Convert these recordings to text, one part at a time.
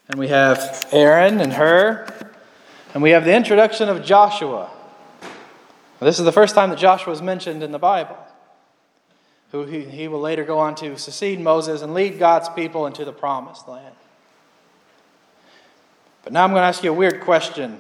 And we have Aaron and Hur. And we have the introduction of Joshua. This is the first time that Joshua is mentioned in the Bible. He will later go on to succeed Moses and lead God's people into the promised land. But now I'm going to ask you a weird question.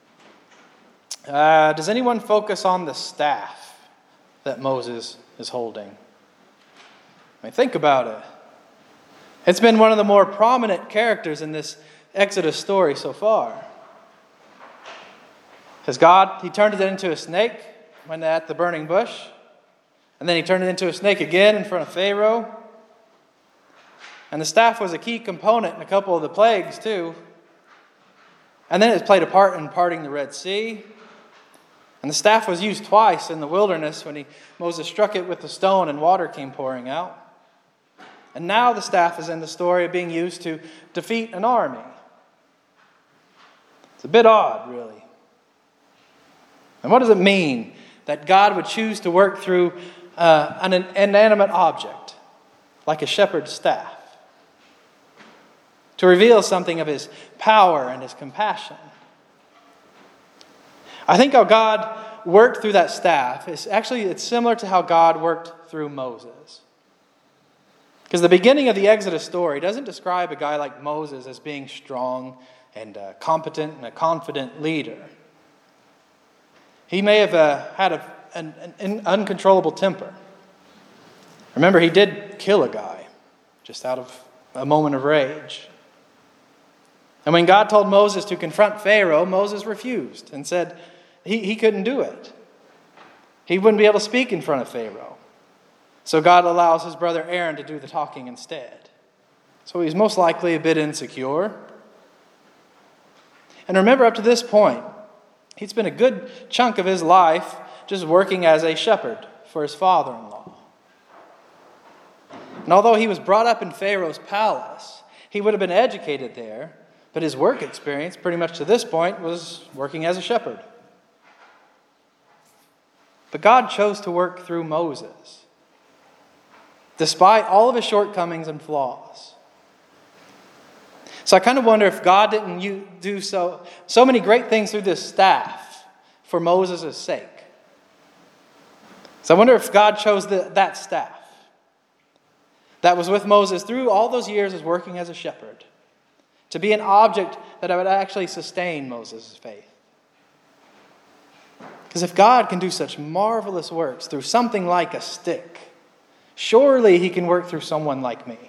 Does anyone focus on the staff that Moses is holding? I mean, think about it. It's been one of the more prominent characters in this Exodus story so far. Because God, He turned it into a snake when at the burning bush. And then He turned it into a snake again in front of Pharaoh. And the staff was a key component in a couple of the plagues too. And then it played a part in parting the Red Sea. And the staff was used twice in the wilderness when Moses struck it with the stone and water came pouring out. And now the staff is in the story of being used to defeat an army. It's a bit odd, really. And what does it mean that God would choose to work through an inanimate object, like a shepherd's staff, to reveal something of His power and His compassion? I think how God worked through that staff it's similar to how God worked through Moses. Because the beginning of the Exodus story doesn't describe a guy like Moses as being strong and competent and a confident leader. He may have had an uncontrollable temper. Remember, he did kill a guy just out of a moment of rage. And when God told Moses to confront Pharaoh, Moses refused and said he couldn't do it. He wouldn't be able to speak in front of Pharaoh. So God allows his brother Aaron to do the talking instead. So he's most likely a bit insecure. And remember, up to this point, he'd spent a good chunk of his life just working as a shepherd for his father-in-law. And although he was brought up in Pharaoh's palace, he would have been educated there, but his work experience, pretty much to this point, was working as a shepherd. But God chose to work through Moses, despite all of his shortcomings and flaws. So I kind of wonder if God didn't do so many great things through this staff for Moses' sake. So I wonder if God chose that staff that was with Moses through all those years as working as a shepherd to be an object that would actually sustain Moses' faith. Because if God can do such marvelous works through something like a stick, surely He can work through someone like me.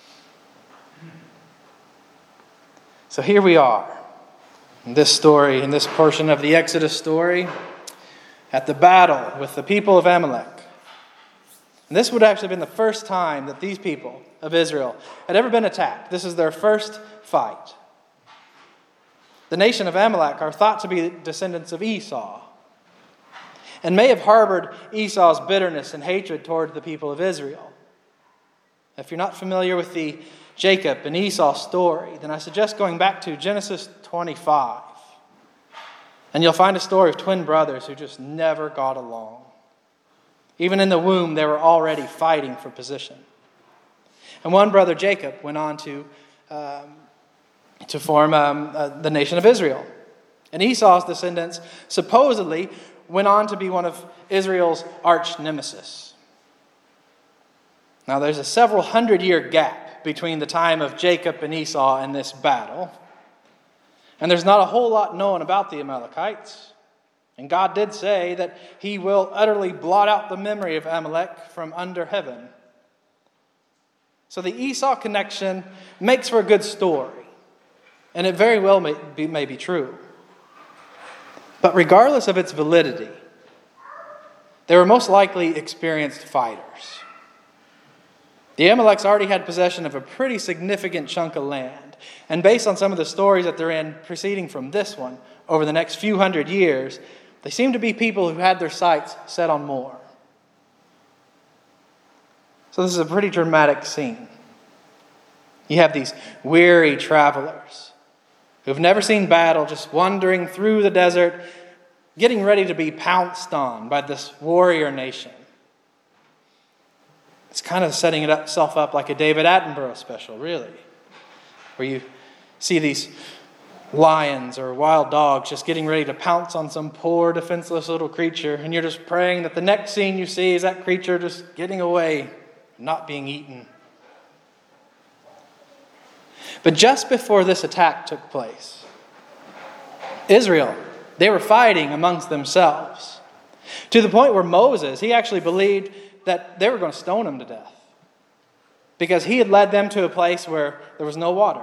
So here we are, in this story, in this portion of the Exodus story, at the battle with the people of Amalek. And this would actually have been the first time that these people of Israel had ever been attacked. This is their first fight. The nation of Amalek are thought to be descendants of Esau, and may have harbored Esau's bitterness and hatred toward the people of Israel. If you're not familiar with the Jacob and Esau story, then I suggest going back to Genesis 25. And you'll find a story of twin brothers who just never got along. Even in the womb, they were already fighting for position. And one brother, Jacob, went on to form the nation of Israel. And Esau's descendants supposedly went on to be one of Israel's arch nemesis. Now, there's a several hundred-year gap between the time of Jacob and Esau in this battle. And there's not a whole lot known about the Amalekites. And God did say that He will utterly blot out the memory of Amalek from under heaven. So the Esau connection makes for a good story. And it very well may be true. But regardless of its validity, they were most likely experienced fighters. The Amaleks already had possession of a pretty significant chunk of land. And based on some of the stories that they're in preceding from this one, over the next few hundred years, they seem to be people who had their sights set on more. So this is a pretty dramatic scene. You have these weary travelers who've never seen battle, just wandering through the desert, getting ready to be pounced on by this warrior nation. It's kind of setting itself up like a David Attenborough special, really, where See these lions or wild dogs just getting ready to pounce on some poor defenseless little creature, and you're just praying that the next scene you see is that creature just getting away, not being eaten. But just before this attack took place, Israel, they were fighting amongst themselves to the point where Moses, he actually believed that they were going to stone him to death because he had led them to a place where there was no water.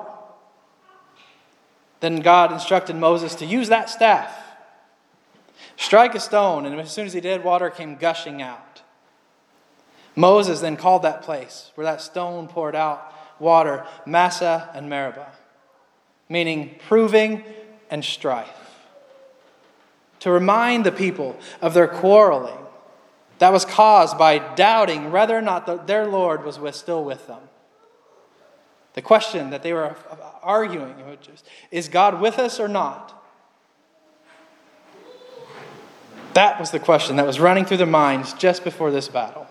Then God instructed Moses to use that staff, strike a stone, and as soon as he did, water came gushing out. Moses then called that place where that stone poured out water, Massah and Meribah, meaning proving and strife, to remind the people of their quarreling that was caused by doubting whether or not their Lord was still with them. The question that they were arguing is God with us or not? That was the question that was running through their minds just before this battle.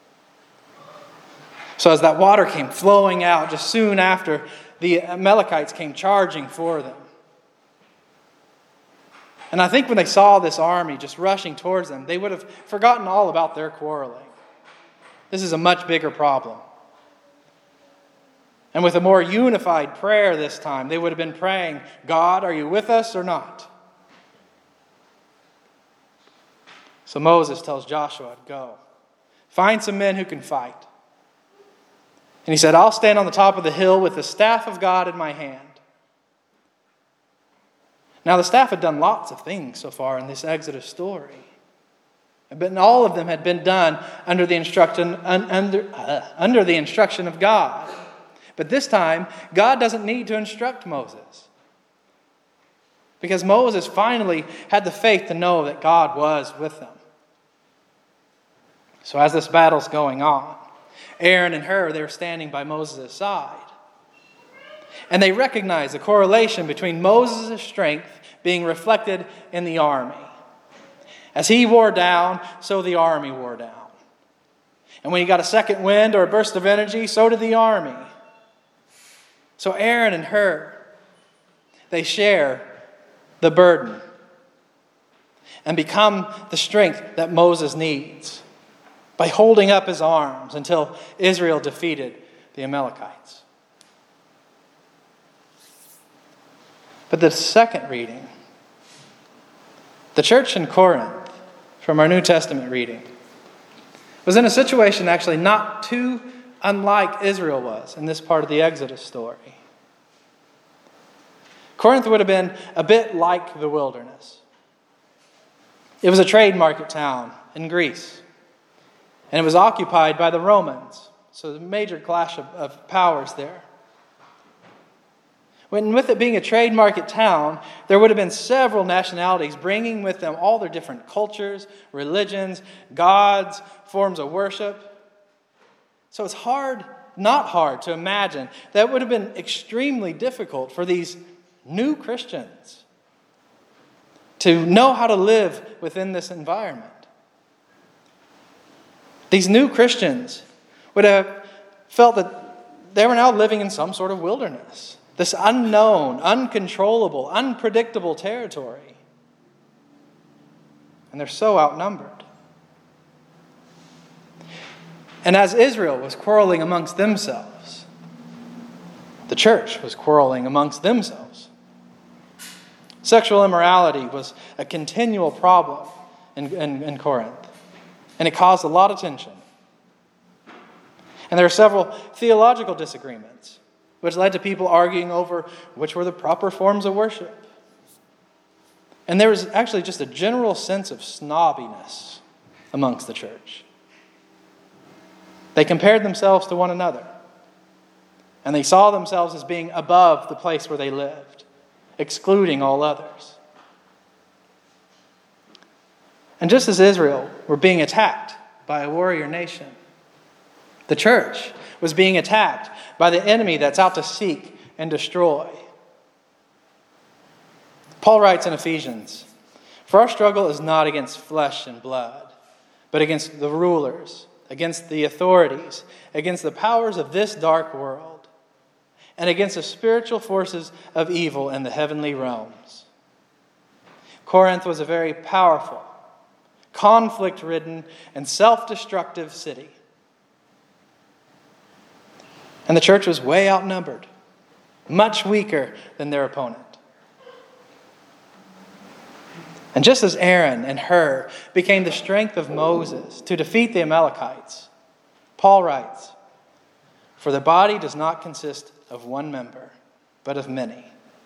So as that water came flowing out just soon after, the Amalekites came charging for them. And I think when they saw this army just rushing towards them, they would have forgotten all about their quarreling. This is a much bigger problem. And with a more unified prayer this time, they would have been praying, God, are you with us or not? So Moses tells Joshua, go. Find some men who can fight. And he said, I'll stand on the top of the hill with the staff of God in my hand. Now the staff had done lots of things so far in this Exodus story. But all of them had been done under the instruction of God. But this time, God doesn't need to instruct Moses. Because Moses finally had the faith to know that God was with them. So as this battle's going on, Aaron and Hur, they were standing by Moses' side. And they recognized the correlation between Moses' strength being reflected in the army. As he wore down, so the army wore down. And when he got a second wind or a burst of energy, so did the army. So Aaron and Hur, they share the burden and become the strength that Moses needs by holding up his arms until Israel defeated the Amalekites. But the second reading, the church in Corinth, from our New Testament reading, was in a situation actually not too unlike Israel was in this part of the Exodus story. Corinth would have been a bit like the wilderness. It was a trade market town in Greece, and it was occupied by the Romans, so the major clash of powers there. With it being a trade market town, there would have been several nationalities bringing with them all their different cultures, religions, gods, forms of worship. So it's not hard to imagine that it would have been extremely difficult for these new Christians to know how to live within this environment. These new Christians would have felt that they were now living in some sort of wilderness, this unknown, uncontrollable, unpredictable territory. And they're so outnumbered. And as Israel was quarreling amongst themselves, the church was quarreling amongst themselves. Sexual immorality was a continual problem in Corinth, and it caused a lot of tension. And there are several theological disagreements, which led to people arguing over which were the proper forms of worship. And there was actually just a general sense of snobbiness amongst the church. They compared themselves to one another, and they saw themselves as being above the place where they lived, excluding all others. And just as Israel were being attacked by a warrior nation, the church was being attacked by the enemy that's out to seek and destroy. Paul writes in Ephesians, "For our struggle is not against flesh and blood, but against the rulers, against the authorities, against the powers of this dark world, and against the spiritual forces of evil in the heavenly realms. Corinth was a very powerful, conflict-ridden, and self-destructive city. And the church was way outnumbered, much weaker than their opponent. And just as Aaron and Hur became the strength of Moses to defeat the Amalekites, Paul writes, "For the body does not consist of one member, but of many."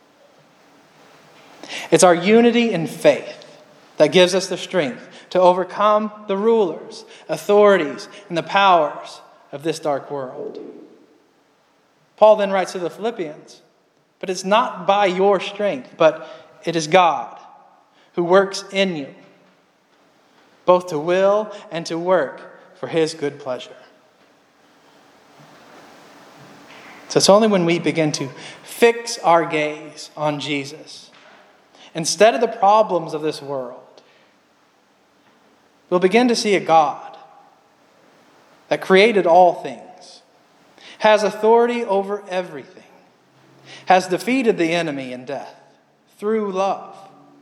It's our unity in faith that gives us the strength to overcome the rulers, authorities, and the powers of this dark world. Paul then writes to the Philippians, "But it's not by your strength, but it is God who works in you, both to will and to work for his good pleasure." So it's only when we begin to fix our gaze on Jesus, instead of the problems of this world, we'll begin to see a God that created all things, has authority over everything, has defeated the enemy and death through love.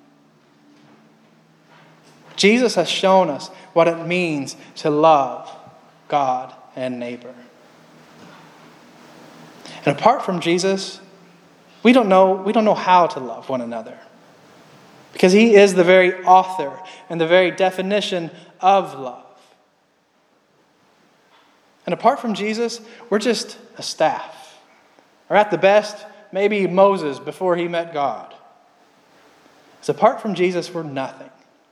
Jesus has shown us what it means to love God and neighbor. And apart from Jesus, we don't know how to love one another, because he is the very author and the very definition of love. And apart from Jesus, we're just a staff, or at the best, maybe Moses before he met God. So apart from Jesus, we're nothing.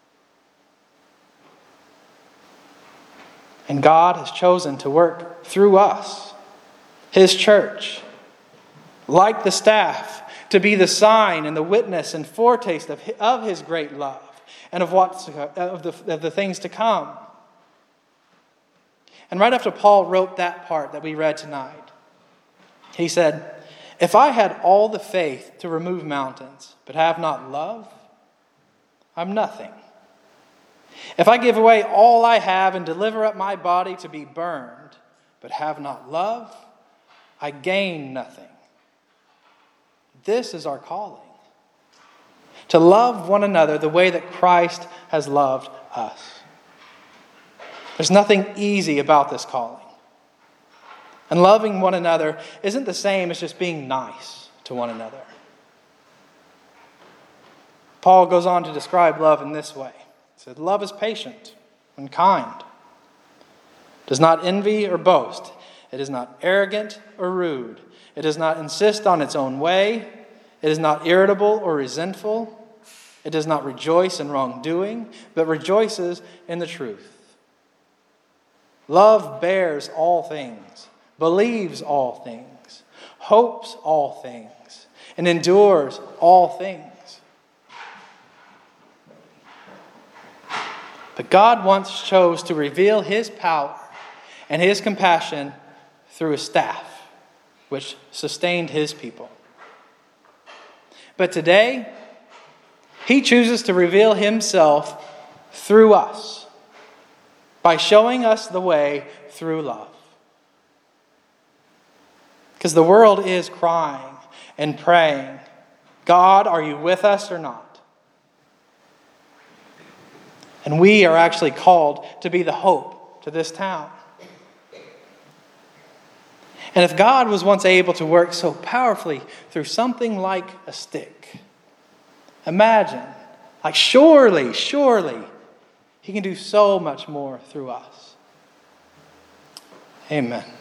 And God has chosen to work through us, his church, like the staff, to be the sign and the witness and foretaste of his great love and of the things to come. And right after Paul wrote that part that we read tonight, he said, "If I had all the faith to remove mountains, but have not love, I'm nothing. If I give away all I have and deliver up my body to be burned, but have not love, I gain nothing." This is our calling, to love one another the way that Christ has loved us. There's nothing easy about this calling. And loving one another isn't the same as just being nice to one another. Paul goes on to describe love in this way. He said, "Love is patient and kind, does not envy or boast. It is not arrogant or rude. It does not insist on its own way. It is not irritable or resentful. It does not rejoice in wrongdoing, but rejoices in the truth. Love bears all things, believes all things, hopes all things, and endures all things." But God once chose to reveal his power and his compassion through a staff, which sustained his people. But today, he chooses to reveal himself through us by showing us the way through love. Because the world is crying and praying, "God, are you with us or not?" And we are actually called to be the hope to this town. And if God was once able to work so powerfully through something like a stick, imagine, surely, he can do so much more through us. Amen.